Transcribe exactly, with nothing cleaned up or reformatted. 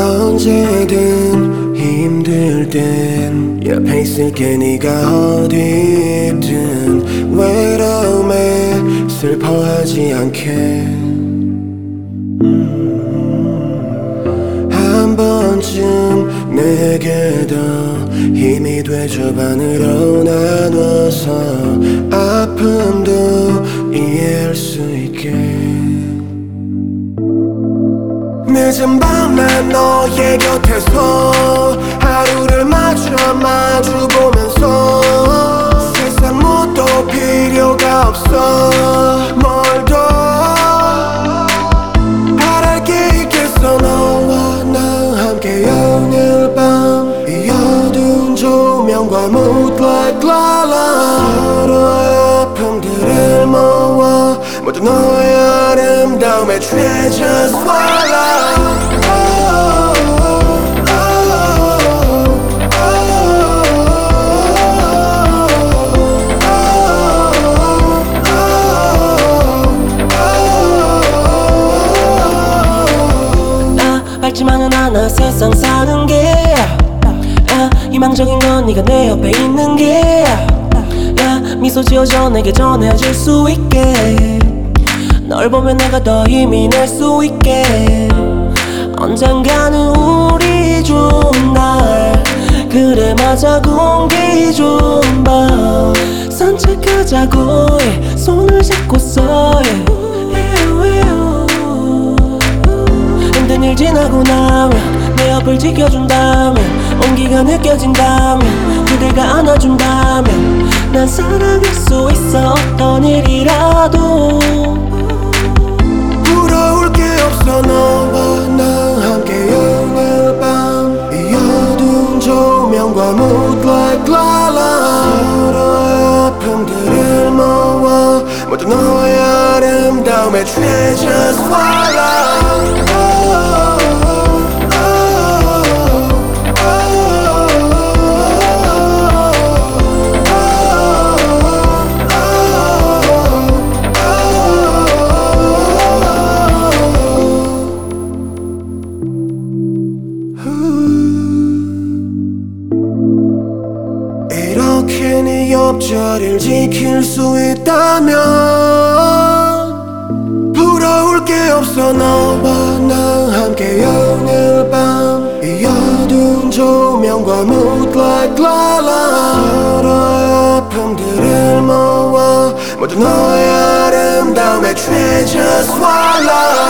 언제든 힘들 땐 옆에 있을게. 네가 어디 있든 외로움에 슬퍼하지 않게. 음, 한 번쯤 내게 더 힘이 돼줘. 반으로 나눠서 아픔도 이해할 수 있게. 늦은 밤에 너의 곁에서 하루를 맞춰 마주보면서 세상 뭣도 필요가 없어. 뭘 더 바랄 게 있겠어. 너와 나 함께 오늘 밤 이 어두운 조명과 moonlight light 서로의 아픔들을 모아 모두 너의 아름다움의 treasures swallow. 밝지만은 않아 세상 사는 게. 야, 희망적인 건 네가 내 옆에 있는 게. 야, 미소 지어줘 내게 전해줄 수 있게. 널 보면 내가 더 힘이 낼 수 있게. 언젠가는 우리 좋은 날 그래 맞아 공기 좋은 밤 산책하자고 yeah. 손을 잡고서 yeah. 힘든 일 지나고 나면 내 옆을 지켜준다면 온기가 느껴진다면 그대가 안아준다면 난 살아갈 수 있어. 어떤 일이라도 부러울 게 없어. 너와 나 함께 오늘 밤 이 어두운 조명과 moonlight light 서로의 아픔들을 모아 모두 너의 아름다움의 treasures swallow. 이렇게 네 옆자리를 지킬 수 있다면 부러울 게 없어. 너와 나 함께 오늘 밤 이 어두운 조명과 moonlight light 서로의 아픔들을 모아 모두 너의 아름다움의 treasures swallow.